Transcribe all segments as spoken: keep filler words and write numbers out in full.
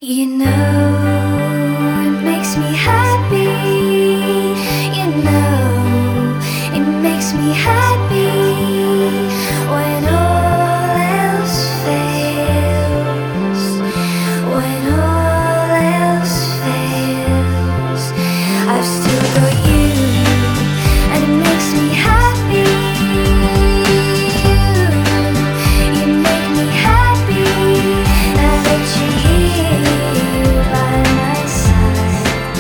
You know, it makes me happy. You know, it makes me happy when all else fails. When all else fails, I've still got you, and it makes me happy. You, you make me happy now that you're here by my side.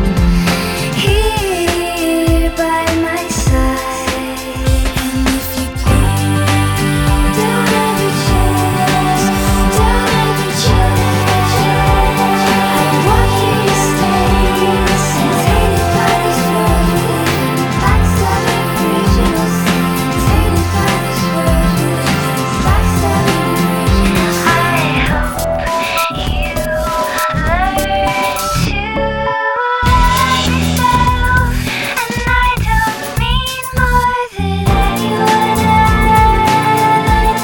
Here by my side. And if you please, don't ever change, don't ever change. I want you to stay, tainted by this world we live in. Backstabbing original sin, tainted by this world we live in. Backstabbing original sin. I hope you learn to love yourself, and I don't mean more than anyone else.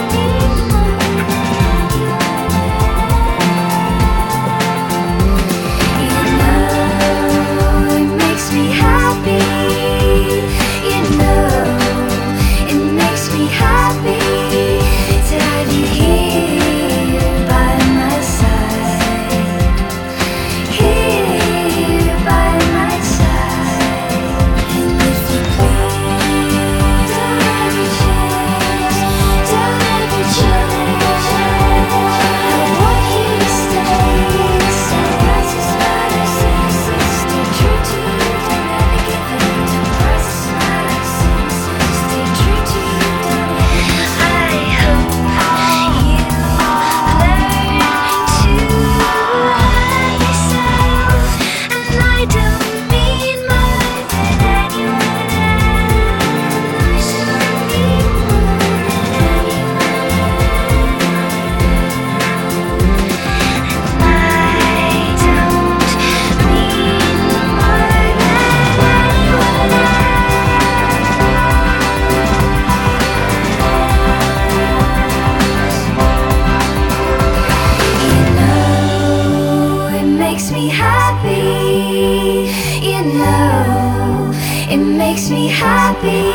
You know, it makes me happy. You know, it makes me happy to have you here by my side. Here by my side. And if you please, don't ever change, don't ever change. I want you to stay, stay righteous by your senses, stay true to you, don't ever give in. Righteous by your senses, stay true to you, don't ever. I hope you learn to love yourself, and I don't mean more than anyone else. I don't mean more than anyone else. And I don't mean more than anyone else. You know, it makes me happy. You know, it makes me happy